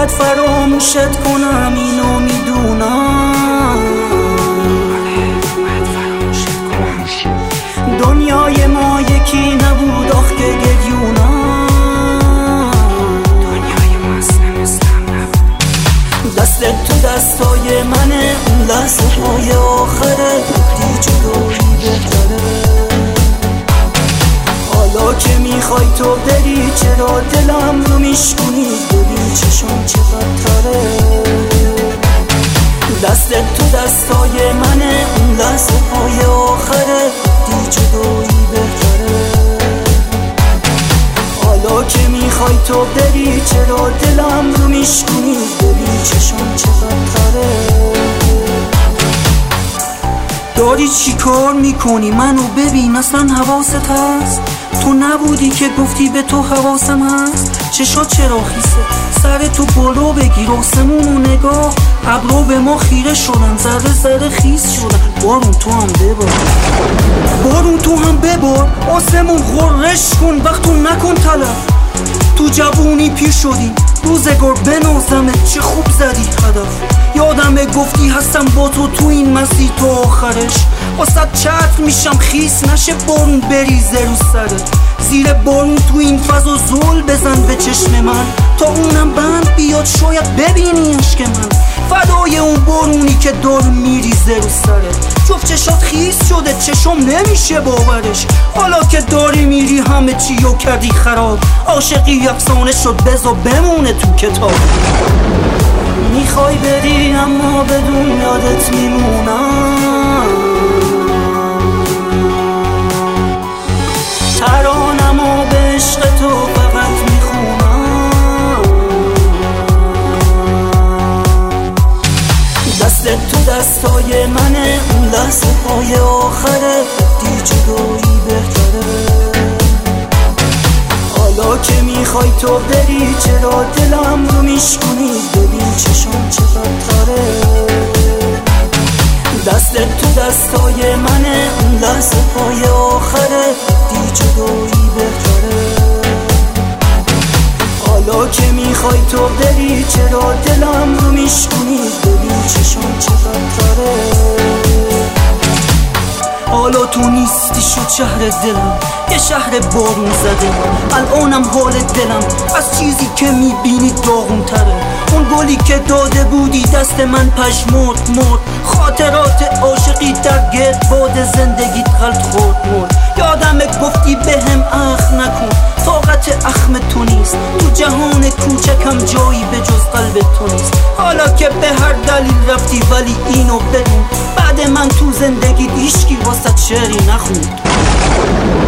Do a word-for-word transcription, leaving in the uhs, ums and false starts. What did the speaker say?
باید فراموشت کنم، اینو میدونم. دنیای ما یکی نبود آخ که گریونم. دنیای ما اصلا مثلم نبود. دستت تو دستای منه، اون لحظه های آخره گفتی جدایی بهتره. حالا که میخوای تو بری چرا دلم رو میشکنی؟ ببین چشم چقدر تره. دستت تو دستای منه، اون لحظه های آخره گفتی جدایی بهتره. حالا که میخوای تو بری چرا دلم رو میشکنی؟ ببین چشم چقدر تره. داری چی کار میکنی؟ منو ببین اصلا حواست هست؟ تو نبودی که گفتی به تو حواسم هست؟ چشات چرا خیسه؟ سر تو بالو بگیر، آسمونو نگاه، ابرو به ما خیره شدن، ذره ذره خیس شدن. بارون تو هم ببار، بارون تو هم ببار، آسمون غرش کن، وقتو نکن طلب. تو جوونی پیر شدی، روزگار بنازمت، چه خوب زدی هدف. یادمه گفتی هستم با تو تو این مسیر تو آخرش. واسه چتر میشم خیس نشه بارون بریزه رو سرت. زیر بارون تو این فضا زل بزن به چشم من، تا اونم بند بیاد شاید ببینی عشق من. فدای اون بارونی که دار میریزه رو سرت. جفت چشات خیس شده چشم نمیشه باورش. حالا که داری میری همه چی رو کردی خراب. عاشقی افسانه شد بذار بمونه تو کتاب. میخوای بری اما بدون یادت میمونم. ترانمو به عشق تو فقط میخونم. دستت تو دستای منه، اون لحظه های آخره گفتی جدایی بهتره. حالا که میخوای تو بری چرا دلم رو میشکنی؟ ببین چشم چقدر تره. دستت تو دستای منه، اون لحظه های آخره گفتی جدایی بهتره. حالا که میخوای تو بری چرا دلم رو میشکنی؟ ببین چشم چقدر تره. حالا تو نیستی شد شهر دلم، یه شهر بارون زده. الانم حال دلم از چیزی که میبینی داغون تره. اون گلی که داده بودی دست من پشمرد مرد. خاطرات عاشقی در گرد باد زندگیت غلط خورد مرد. یادمه گفتی بهم اخ نکن، طاقت اخم تو نیست. تو جهان کوچکم جایی به جز قلب تو نیست. حالا که به هر دلیل رفتی ولی اینو بدون، بعد من تو زندگی هیچکی واسه شعری نخوند.